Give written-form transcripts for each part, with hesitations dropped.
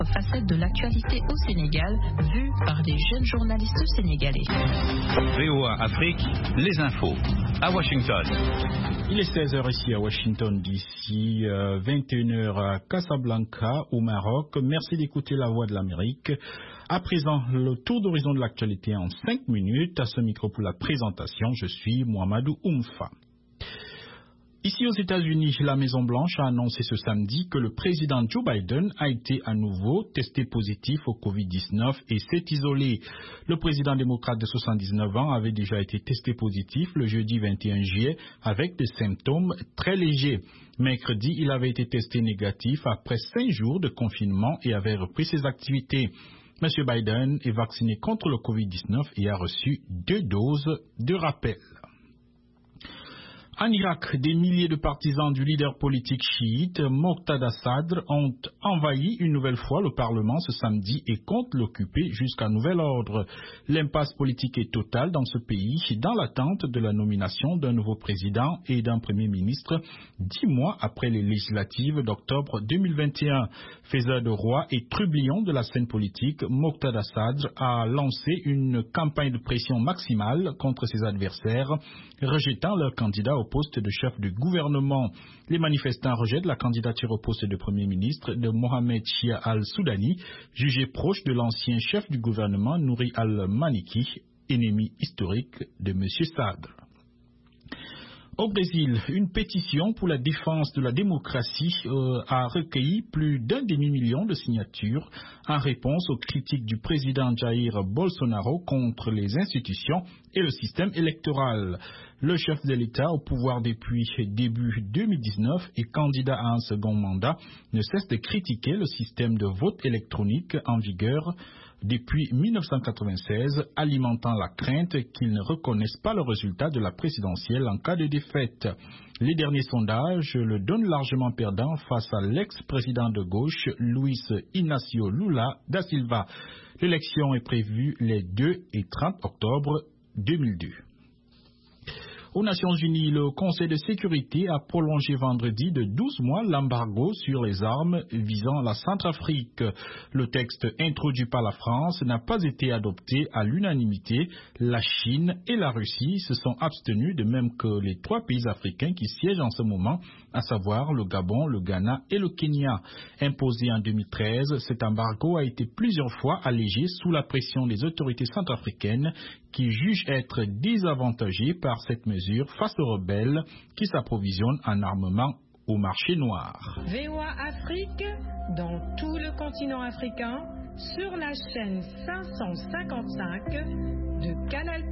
Facette de l'actualité au Sénégal, vue par des jeunes journalistes sénégalais. VOA Afrique, les infos, à Washington. Il est 16h ici à Washington, d'ici 21h à Casablanca, au Maroc. Merci d'écouter la voix de l'Amérique. À présent, le tour d'horizon de l'actualité en 5 minutes. À ce micro pour la présentation, je suis Mohamedou Oumfa. Ici aux États-Unis, la Maison-Blanche a annoncé ce samedi que le président Joe Biden a été à nouveau testé positif au Covid-19 et s'est isolé. Le président démocrate de 79 ans avait déjà été testé positif le jeudi 21 juillet avec des symptômes très légers. Mercredi, il avait été testé négatif après 5 jours de confinement et avait repris ses activités. M. Biden est vacciné contre le Covid-19 et a reçu 2 doses de rappel. En Irak, des milliers de partisans du leader politique chiite Moqtada Sadr ont envahi une nouvelle fois le Parlement ce samedi et comptent l'occuper jusqu'à nouvel ordre. L'impasse politique est totale dans ce pays dans l'attente de la nomination d'un nouveau président et d'un premier ministre 10 mois après les législatives d'octobre 2021. Faiseur de roi et trublion de la scène politique, Moqtada Sadr a lancé une campagne de pression maximale contre ses adversaires, rejetant leur candidat au poste de chef du gouvernement. Les manifestants rejettent la candidature au poste de Premier ministre de Mohamed Shia al-Soudani, jugé proche de l'ancien chef du gouvernement Nouri al-Maliki, ennemi historique de M. Sadr. Au Brésil, une pétition pour la défense de la démocratie a recueilli plus d'1 demi-million de signatures en réponse aux critiques du président Jair Bolsonaro contre les institutions et le système électoral. Le chef de l'État au pouvoir depuis début 2019 et candidat à un second mandat ne cesse de critiquer le système de vote électronique en vigueur depuis 1996, alimentant la crainte qu'ils ne reconnaissent pas le résultat de la présidentielle en cas de défaite. Les derniers sondages le donnent largement perdant face à l'ex-président de gauche Luiz Inácio Lula da Silva. L'élection est prévue les 2 et 30 octobre 2002. Aux Nations Unies, le Conseil de sécurité a prolongé vendredi de 12 mois l'embargo sur les armes visant la Centrafrique. Le texte introduit par la France n'a pas été adopté à l'unanimité. La Chine et la Russie se sont abstenus, de même que les 3 pays africains qui siègent en ce moment, à savoir le Gabon, le Ghana et le Kenya. Imposé en 2013, cet embargo a été plusieurs fois allégé sous la pression des autorités centrafricaines qui jugent être désavantagées par cette mesure face aux rebelles qui s'approvisionnent en armement au marché noir. VOA Afrique, dans tout le continent africain, sur la chaîne 555 de Canal+.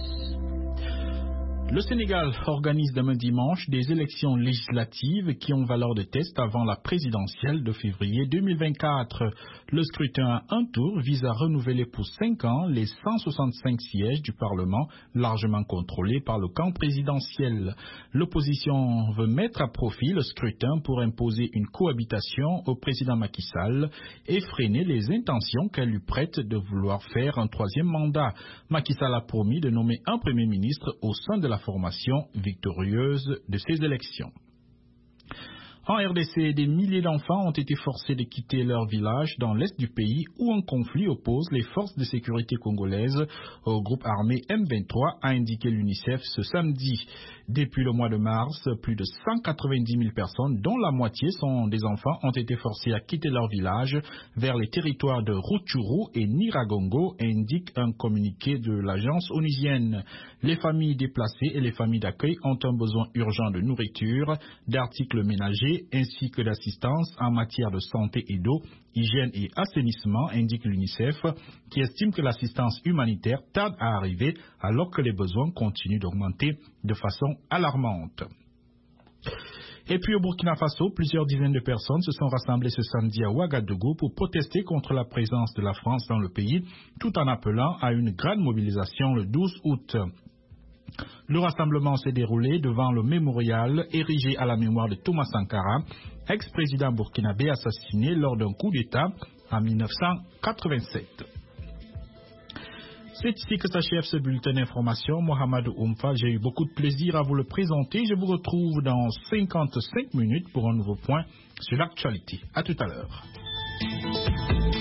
Le Sénégal organise demain dimanche des élections législatives qui ont valeur de test avant la présidentielle de février 2024. Le scrutin à un tour vise à renouveler pour 5 ans les 165 sièges du Parlement, largement contrôlés par le camp présidentiel. L'opposition veut mettre à profit le scrutin pour imposer une cohabitation au président Macky Sall et freiner les intentions qu'elle lui prête de vouloir faire un 3e mandat. Macky Sall a promis de nommer un premier ministre au sein de la formation victorieuse de ces élections. En RDC, des milliers d'enfants ont été forcés de quitter leur village dans l'est du pays où un conflit oppose les forces de sécurité congolaises au groupe armé M23, a indiqué l'UNICEF ce samedi. Depuis le mois de mars, plus de 190 000 personnes, dont la moitié sont des enfants, ont été forcées à quitter leur village vers les territoires de Rutshuru et Niragongo, indique un communiqué de l'agence onusienne. Les familles déplacées et les familles d'accueil ont un besoin urgent de nourriture, d'articles ménagers, ainsi que d'assistance en matière de santé et d'eau, hygiène et assainissement, indique l'UNICEF, qui estime que l'assistance humanitaire tarde à arriver alors que les besoins continuent d'augmenter de façon alarmante. Et puis au Burkina Faso, plusieurs dizaines de personnes se sont rassemblées ce samedi à Ouagadougou pour protester contre la présence de la France dans le pays, tout en appelant à une grande mobilisation le 12 août. Le rassemblement s'est déroulé devant le mémorial érigé à la mémoire de Thomas Sankara, ex-président burkinabé assassiné lors d'un coup d'État en 1987. C'est ici que s'achève ce bulletin d'information. Mohamedou Oumfa, j'ai eu beaucoup de plaisir à vous le présenter. Je vous retrouve dans 55 minutes pour un nouveau point sur l'actualité. À tout à l'heure.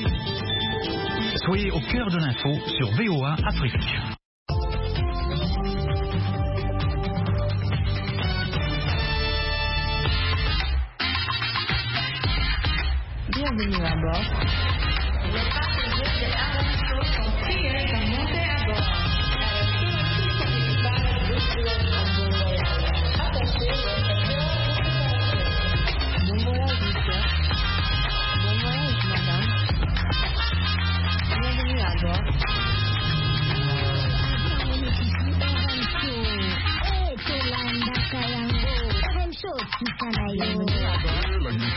Soyez au cœur de l'info sur VOA Afrique. Bienvenue à bord. Les passagers de Arancho sont priés de monter à bord. Bon voyage, monsieur. Bon voyage, madame. Bienvenue à bord. Bienvenue à bord.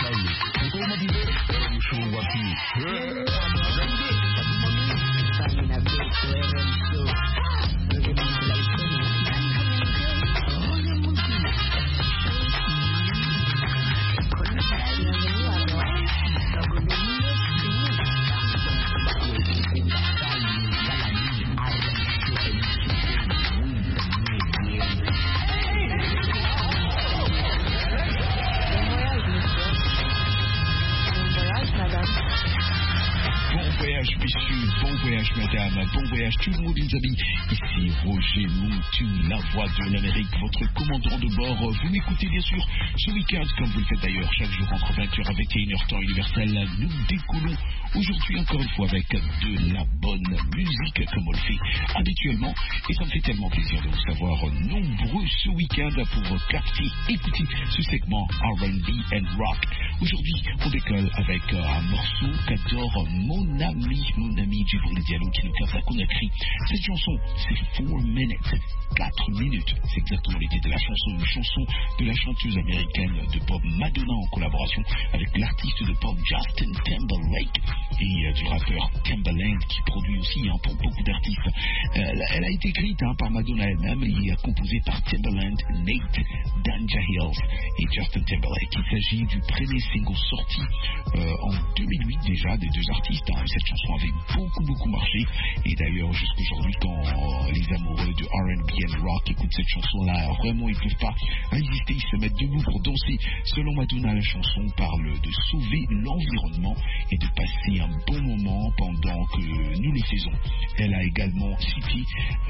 Madame, bon voyage tout le monde les amis, ici Roger Mountou, la voix de l'Amérique, votre commandant de bord. Vous m'écoutez bien sûr ce week-end comme vous le faites d'ailleurs chaque jour entre 20h avec 21h temps universel. Nous décollons aujourd'hui encore une fois avec de la bonne musique comme on le fait habituellement et ça me fait tellement plaisir de vous savoir nombreux ce week-end pour capter, écouter ce segment R&B and Rock. Aujourd'hui on décolle avec un morceau qu'adore mon ami Djibril Diallo qui nous fait ça qu'on a écrit. Cette chanson c'est 4 minutes, 4 minutes, c'est exactement l'idée de la chanson, une chanson de la chanteuse américaine de pop Madonna en collaboration avec l'artiste de pop Justin Timberlake et du rappeur Timbaland qui produit aussi pour beaucoup d'artistes. Elle a été écrite par Madonna elle-même et composée par Timbaland, Nate Danja Hills et Justin Timberlake. Il s'agit du premier single sorti en 2008 déjà des deux artistes. Cette chanson avait beaucoup marché et d'ailleurs jusqu'aujourd'hui quand les amoureux de R&B and Rock écoutent cette chanson-là, vraiment ils ne peuvent pas résister, ils se mettent debout pour danser. Selon Madonna, la chanson parle de sauver l'environnement et de passer un bon moment pendant que nous le faisons. Elle a également cité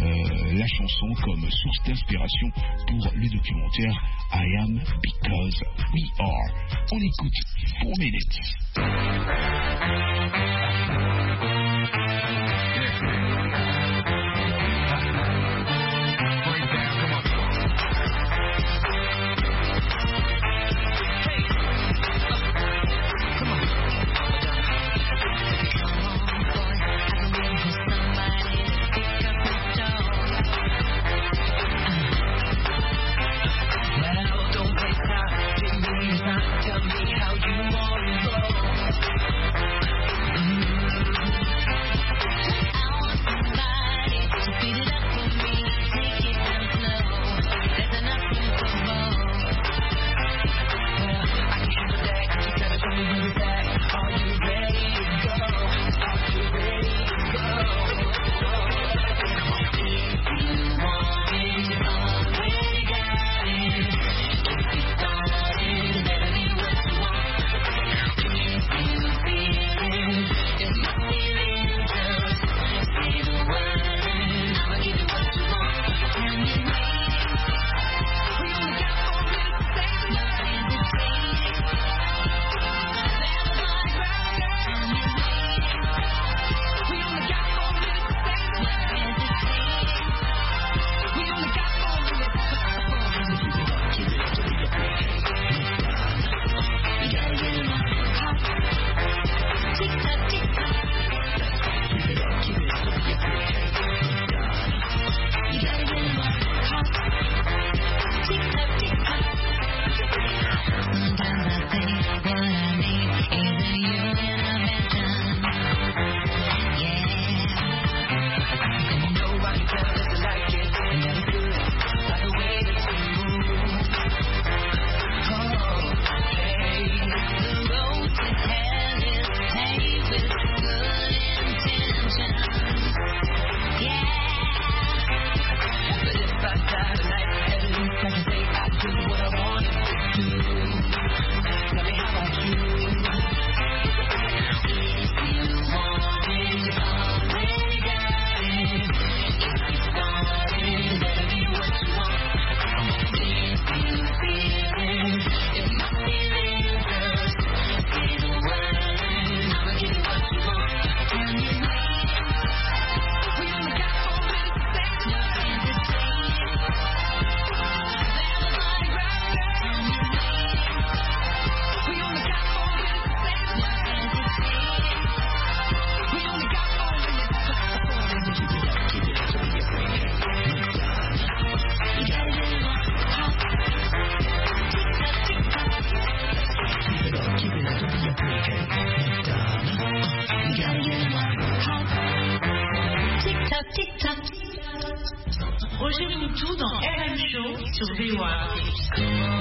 la chanson comme source d'inspiration pour le documentaire I Am Because We Are. On écoute 4 minutes. Tell me how you want to go. tic-tac. Roger Moutou dans RM Show sur VOA Afrique.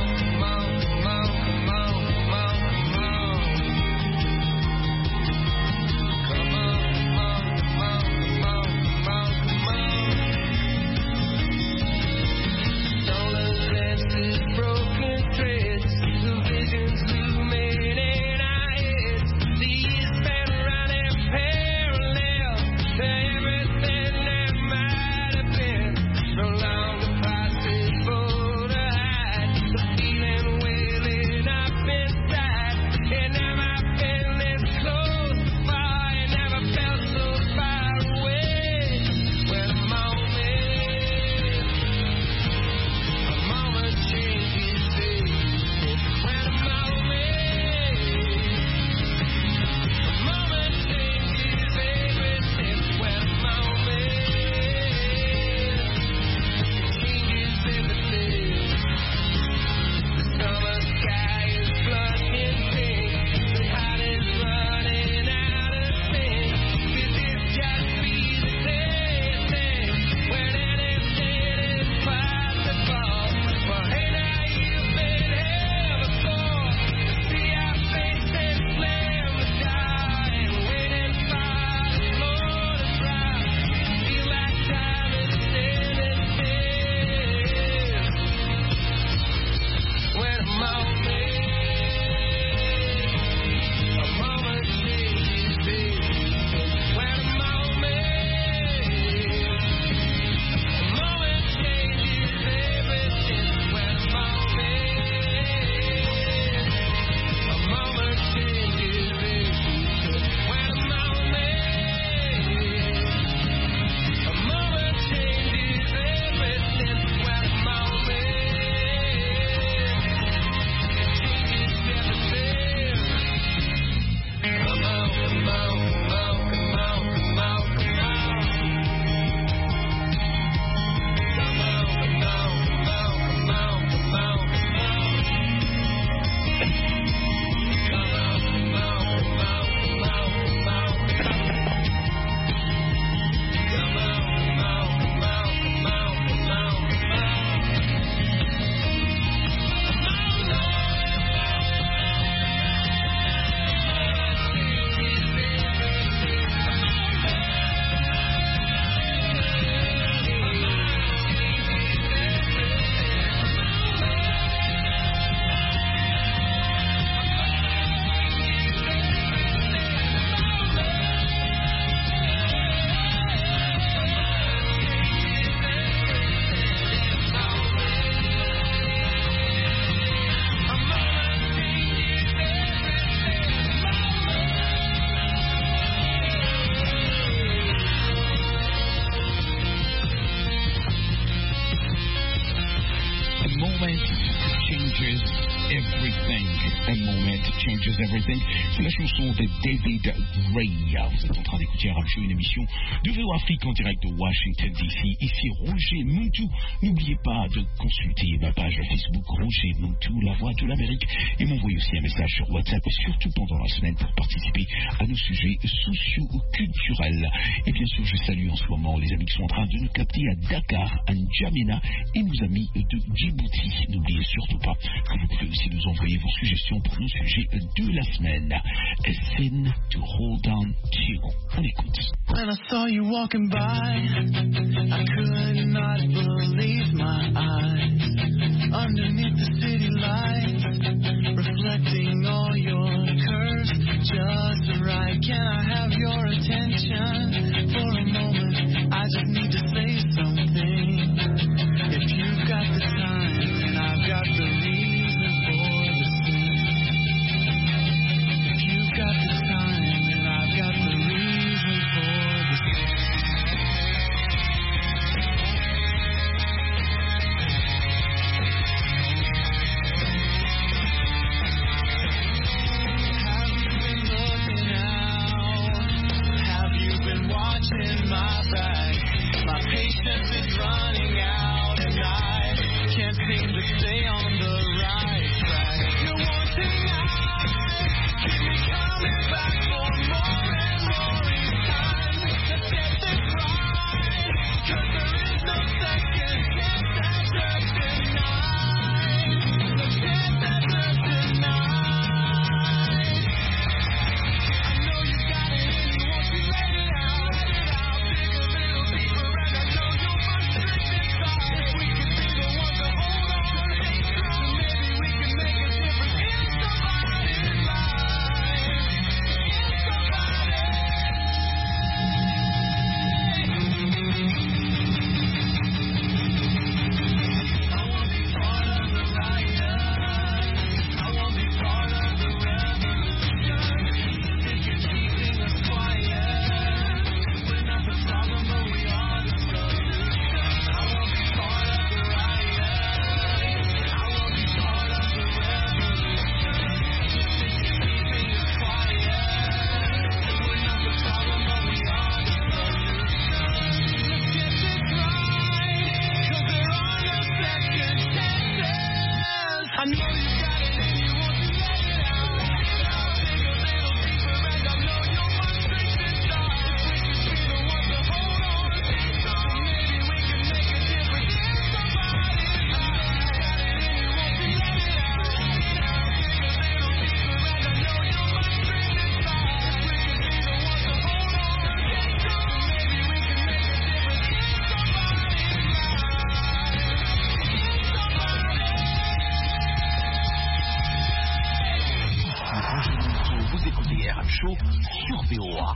Everything. C'est la chanson de David Gray. Vous êtes en train d'écouter RM Show, une émission de VOA Afrique en direct de Washington DC. Ici Roger Moutou. N'oubliez pas de consulter ma page Facebook Roger Moutou, la voix de l'Amérique, et m'envoyer aussi un message sur WhatsApp, et surtout pendant la semaine pour participer à nos sujets socio-culturels. Et bien sûr, je salue en ce moment les amis qui sont en train de nous capter à Dakar, à N'Djamena et nos amis de Djibouti. N'oubliez surtout pas que vous pouvez aussi nous envoyer vos suggestions pour nos sujets de la semaine. A Sin to Hold On To. On écoute. When I saw you walking by, I could not believe my eyes. Underneath the city lights, reflecting all your curves just right. Can I have your attention for a moment? I just need to say something. If you've got the time, and I've got the reason for the sin. If you've got the time, and I've got the reason for the sin. Have you been looking out? Have you been watching?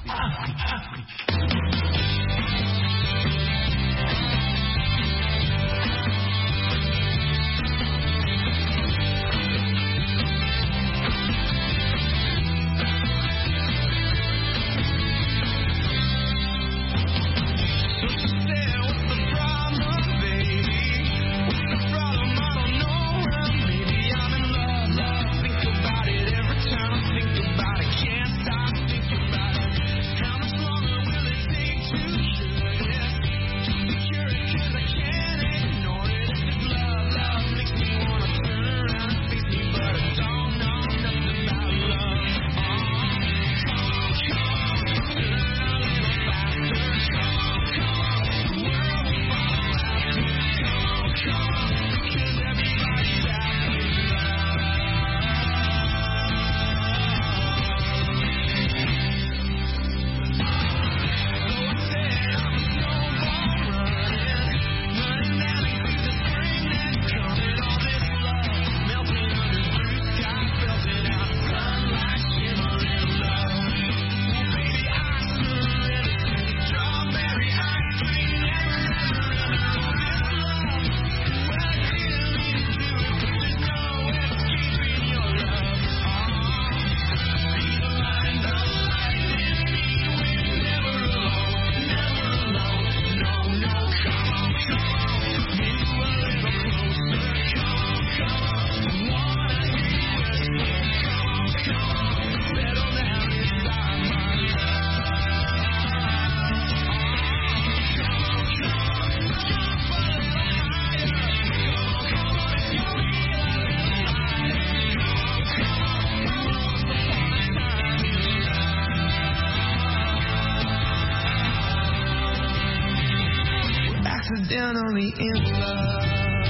Accidentally in love.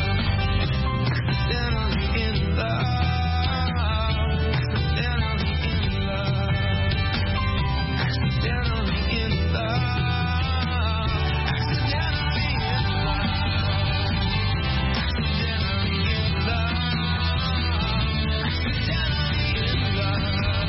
Accidentally in love. Accidentally in love. Accidentally in love. Accidentally in love. Accidentally in love. Accidentally in love.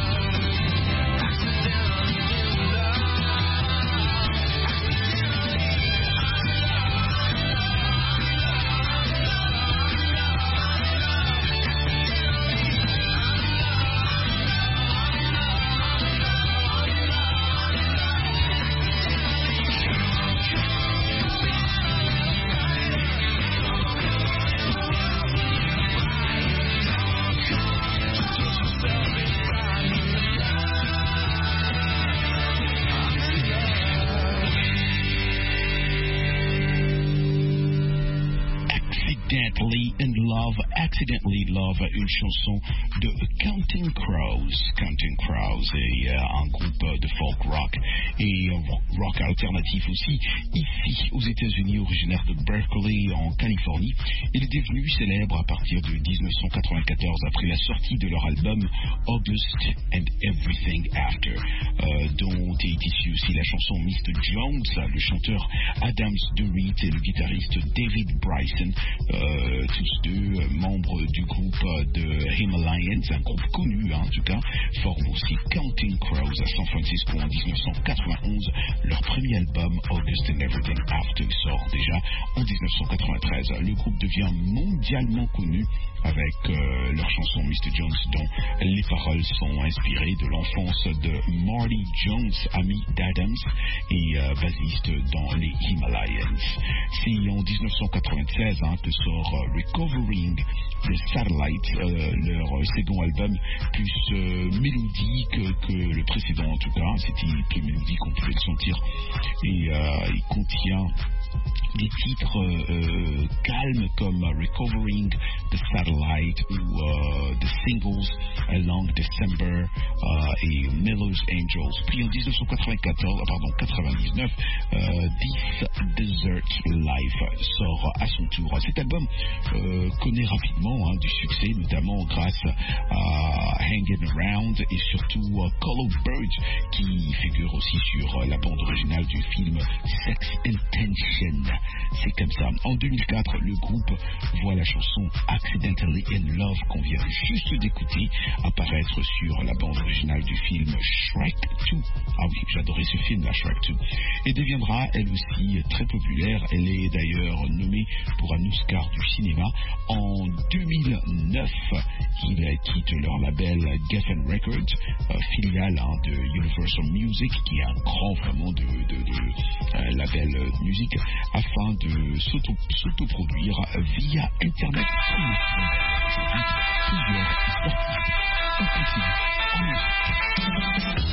Accidentally Love, une chanson de Counting Crows. Counting Crows est un groupe de folk rock et rock alternatif aussi, ici aux États-Unis, originaire de Berkeley en Californie. Il est devenu célèbre à partir de 1994 après la sortie de leur album August and Everything After, dont est issue aussi la chanson Mr. Jones, le chanteur Adams DeReed et le guitariste David Bryson, tous deux membres du groupe de Himalayans, un groupe connu en tout cas, forment aussi Counting Crows à San Francisco en 1991. Leur premier album August and Everything After sort déjà en 1993. Le groupe devient mondialement connu avec leur chanson Mr. Jones, dont les paroles sont inspirées de l'enfance de Marty Jones, ami d'Adams et bassiste dans les Himalayans. C'est en 1996 que sort Recovering the Satellite, leur second album, plus mélodique que le précédent en tout cas. C'était plus mélodique, on pouvait le sentir, et il contient des titres calmes comme Recovering the Satellite ou The Singles Along December et Miller's Angels. Puis en 99, This Desert Life sort à son tour. Cet album connaît rapidement du succès, notamment grâce à Hangin' Around et surtout Call of Birds, qui figure aussi sur la bande originale du film Sex and Tension africaine. C'est comme ça. En 2004, le groupe voit la chanson Accidentally in Love qu'on vient juste d'écouter apparaître sur la bande originale du film Shrek 2. Ah oui, j'adorais ce film, la Shrek 2. Et deviendra elle aussi très populaire. Elle est d'ailleurs nommée pour un Oscar du cinéma. En 2009, ils quittent leur label Geffen Records, filiale de Universal Music, qui est un grand vraiment de label musique, afin de s'autoproduire via Internet. Plusieurs artistes. On continue en musique.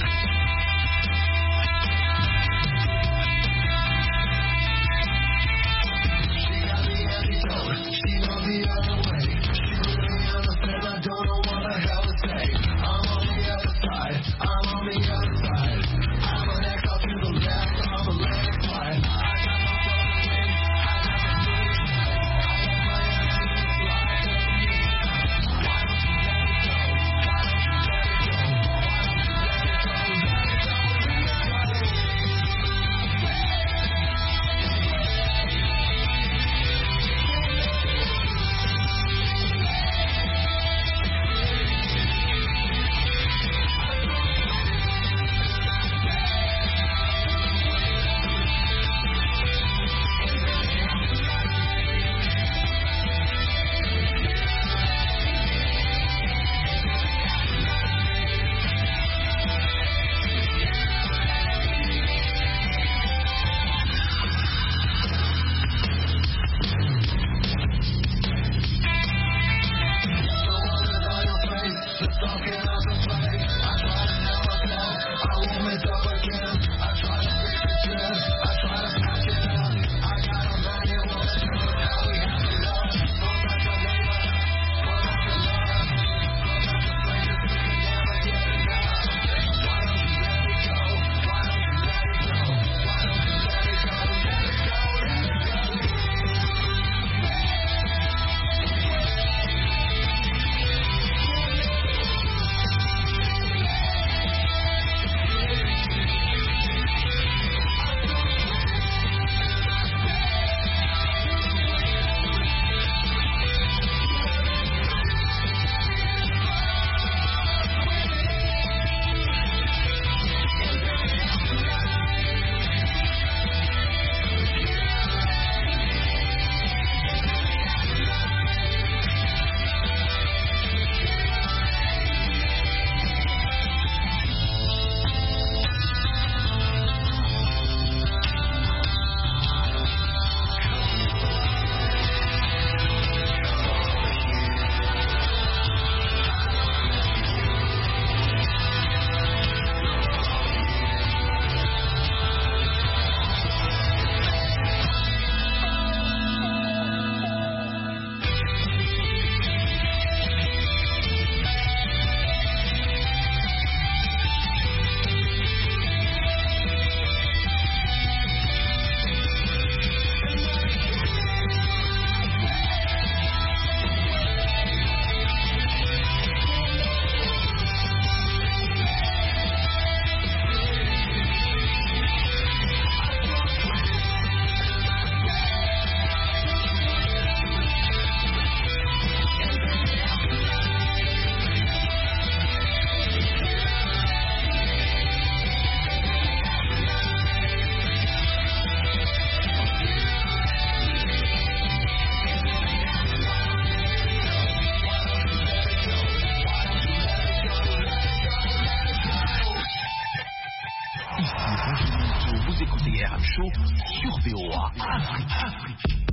Vous écoutez RM Show sur VOA Afrique.